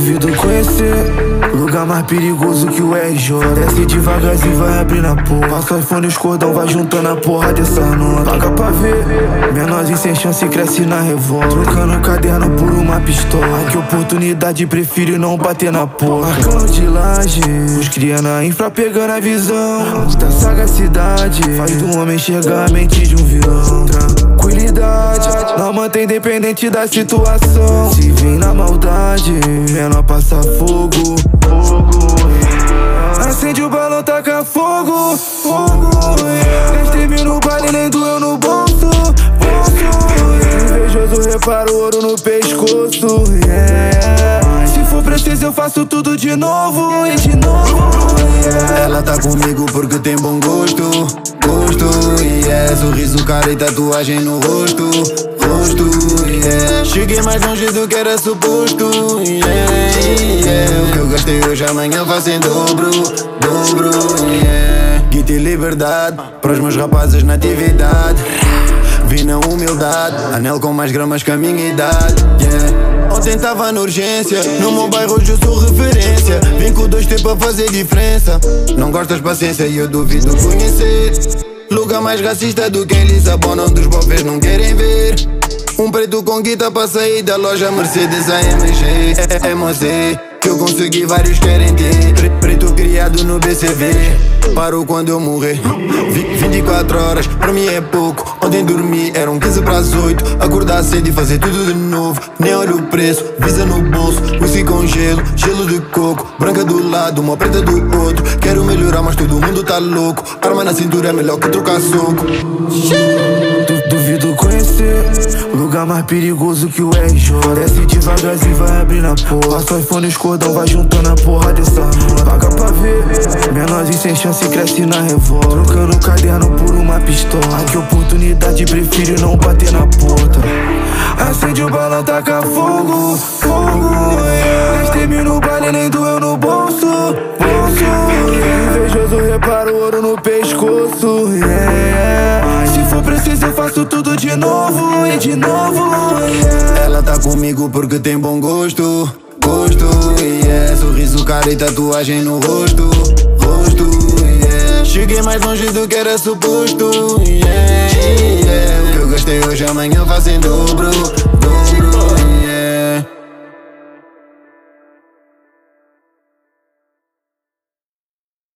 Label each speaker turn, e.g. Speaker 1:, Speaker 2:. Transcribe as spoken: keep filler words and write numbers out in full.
Speaker 1: duvido conhecer lugar mais perigoso que o R J. Desce devagarzinho, vai abrir na porra. Passa o iPhone e os cordão, vai juntando a porra dessa nota. Paga pra ver, menorzinho sem chance cresce na revolta. Trocando um caderno por uma pistola. Que oportunidade, prefiro não bater na porra. Marcando de laje, os cria na infra pegando a visão da sagacidade, faz do homem enxergar a mente de um vilão. Tranquilidade, não mantém dependente da situação. Se vem na maldade, menor passa fogo. Acende o balão, taca fogo. Fogo, yeah. Gastei no baile, nem doeu no bolso. Invejoso repara o ouro no pescoço, yeah. Se for preciso eu faço tudo de novo e de novo, yeah.
Speaker 2: Ela tá comigo porque tem bom gosto. Gosto, yeah. Sorriso, cara e tatuagem no rosto. Rosto, yeah. Cheguei mais longe do que era suposto, yeah, yeah. O que eu gastei hoje, amanhã faço em dobro. Dobro, yeah. Guita e liberdade para os meus rapazes na atividade. Vi na humildade, anel com mais gramas que a minha idade, yeah. Ontem tava na urgência, no meu bairro hoje eu sou referência. Vim com dois tempos a fazer diferença. Não gostas paciência e eu duvido conhecer lugar mais racista do que em Lisabona, onde os bofes não querem ver um preto com guita pra sair da loja Mercedes A M G. É, é, é mocê, que eu consegui, vários querem ter. Preto criado no B C V, parou quando eu morrer. vinte e quatro horas, pra mim é pouco. Ontem dormi, eram quinze para as oito. Acordar cedo e fazer tudo de novo. Nem olho o preço, visa no bolso. Whisky com gelo, gelo de coco. Branca do lado, uma preta do outro. Quero melhorar, mas todo mundo tá louco. Arma na cintura é melhor que trocar soco.
Speaker 1: Du Duvido conhecer lugar mais perigoso que o R J. Desce devagarzinho, vai abrir na porra. Passa o iPhone e os cordão, vai juntando a porra dessa nota. Paga pra ver, menorzinho sem chance cresce na revolta. Trocando um caderno por uma pistola. Que oportunidade, prefiro não bater na porta. Acende o balão, taca fogo. Fogo, yeah. Gastei mil no baile, nem doeu no bolso. Bolso, yeah. Invejoso repara o ouro no pescoço, yeah. Se for preciso eu faço tudo de novo e de novo, yeah.
Speaker 2: Ela tá comigo porque tem bom gosto. Gosto, yeah. Sorriso, cara e tatuagem no rosto. Rosto, yeah. Cheguei mais longe do que era suposto, yeah, yeah. O que eu gastei hoje, amanhã faço em dobro. Dobro.